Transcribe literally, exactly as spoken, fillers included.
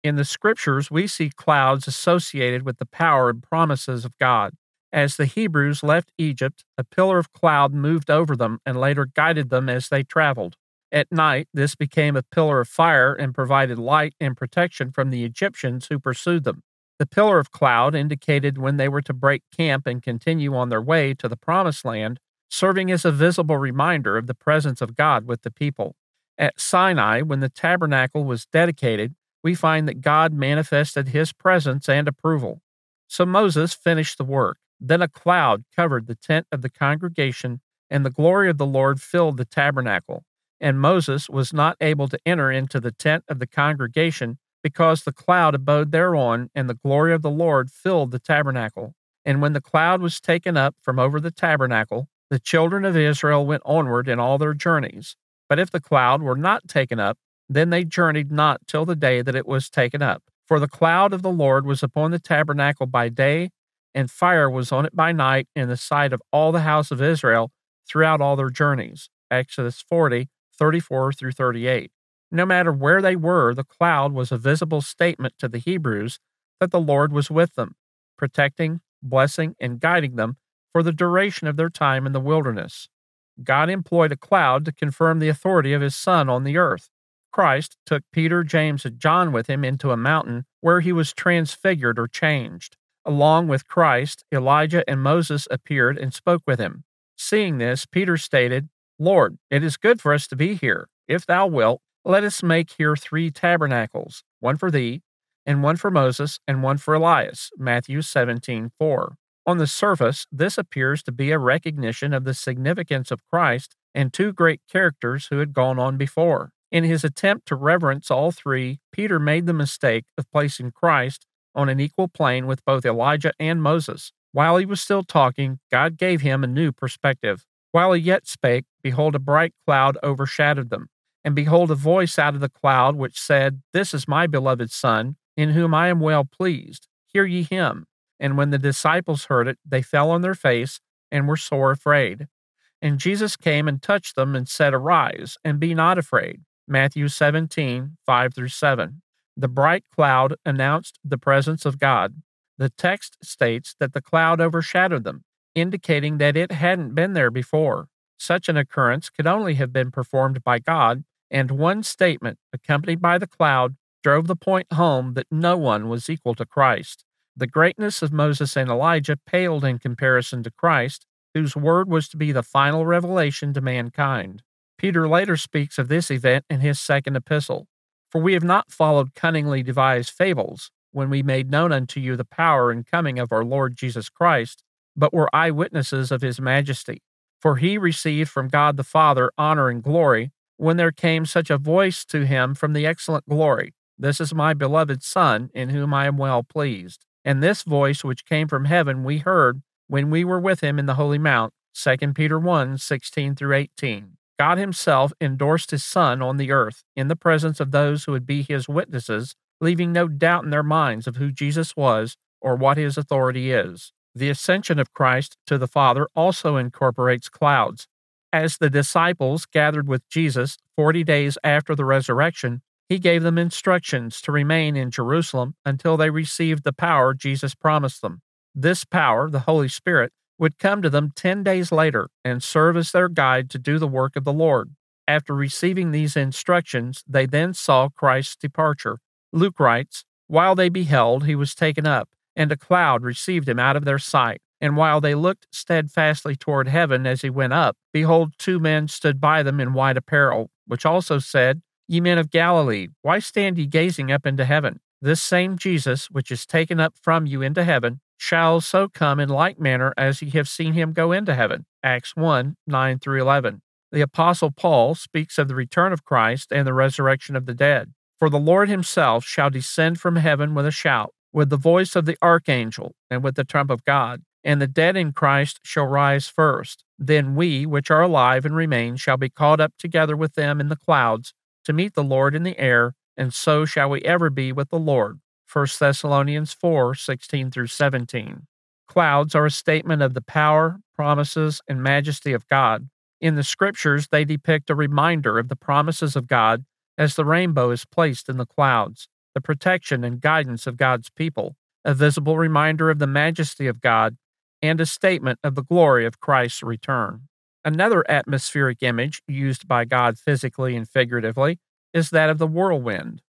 In the Scriptures, we see clouds associated with the power and promises of God. As the Hebrews left Egypt, a pillar of cloud moved over them and later guided them as they traveled. At night, this became a pillar of fire and provided light and protection from the Egyptians who pursued them. The pillar of cloud indicated when they were to break camp and continue on their way to the Promised Land, serving as a visible reminder of the presence of God with the people. At Sinai, when the tabernacle was dedicated, we find that God manifested his presence and approval. So Moses finished the work. Then a cloud covered the tent of the congregation, and the glory of the Lord filled the tabernacle. And Moses was not able to enter into the tent of the congregation because the cloud abode thereon, and the glory of the Lord filled the tabernacle. And when the cloud was taken up from over the tabernacle, the children of Israel went onward in all their journeys. But if the cloud were not taken up, then they journeyed not till the day that it was taken up. For the cloud of the Lord was upon the tabernacle by day, and fire was on it by night in the sight of all the house of Israel throughout all their journeys. Exodus forty, thirty-four through thirty-eight. No matter where they were, the cloud was a visible statement to the Hebrews that the Lord was with them, protecting, blessing, and guiding them for the duration of their time in the wilderness. God employed a cloud to confirm the authority of his Son on the earth. Christ took Peter, James, and John with him into a mountain where he was transfigured or changed. Along with Christ, Elijah and Moses appeared and spoke with him. Seeing this, Peter stated, "Lord, it is good for us to be here. If thou wilt, let us make here three tabernacles, one for thee, and one for Moses, and one for Elias." Matthew seventeen four. On the surface, this appears to be a recognition of the significance of Christ and two great characters who had gone on before. In his attempt to reverence all three, Peter made the mistake of placing Christ on an equal plane with both Elijah and Moses. While he was still talking, God gave him a new perspective. While he yet spake, behold, a bright cloud overshadowed them. And behold, a voice out of the cloud which said, "This is my beloved Son, in whom I am well pleased. Hear ye him." And when the disciples heard it, they fell on their face and were sore afraid. And Jesus came and touched them and said, "Arise, and be not afraid." Matthew seventeen, five through seven. The bright cloud announced the presence of God. The text states that the cloud overshadowed them, indicating that it hadn't been there before. Such an occurrence could only have been performed by God, and one statement, accompanied by the cloud, drove the point home that no one was equal to Christ. The greatness of Moses and Elijah paled in comparison to Christ, whose word was to be the final revelation to mankind. Peter later speaks of this event in his second epistle. "For we have not followed cunningly devised fables, when we made known unto you the power and coming of our Lord Jesus Christ, but were eyewitnesses of his majesty. For he received from God the Father honor and glory, when there came such a voice to him from the excellent glory, This is my beloved Son, in whom I am well pleased. And this voice which came from heaven we heard when we were with him in the Holy Mount." Second Peter one, sixteen through eighteen. God himself endorsed his Son on the earth in the presence of those who would be his witnesses, leaving no doubt in their minds of who Jesus was or what his authority is. The ascension of Christ to the Father also incorporates clouds. As the disciples gathered with Jesus forty days after the resurrection, he gave them instructions to remain in Jerusalem until they received the power Jesus promised them. This power, the Holy Spirit, would come to them ten days later and serve as their guide to do the work of the Lord. After receiving these instructions, they then saw Christ's departure. Luke writes, "While they beheld, he was taken up, and a cloud received him out of their sight. And while they looked steadfastly toward heaven as he went up, behold, two men stood by them in white apparel, which also said, Ye men of Galilee, why stand ye gazing up into heaven? This same Jesus, which is taken up from you into heaven, shall so come in like manner as ye have seen him go into heaven." Acts one, nine through eleven. The Apostle Paul speaks of the return of Christ and the resurrection of the dead. "For the Lord himself shall descend from heaven with a shout, with the voice of the archangel, and with the trump of God. And the dead in Christ shall rise first. Then we, which are alive and remain, shall be caught up together with them in the clouds, to meet the Lord in the air, and so shall we ever be with the Lord." First Thessalonians four, sixteen through seventeen. Clouds are a statement of the power, promises, and majesty of God. In the Scriptures, they depict a reminder of the promises of God as the rainbow is placed in the clouds. the protection and guidance of God's people, a visible reminder of the majesty of God, and a statement of the glory of Christ's return. Another atmospheric image used by God physically and figuratively is that of the whirlwind.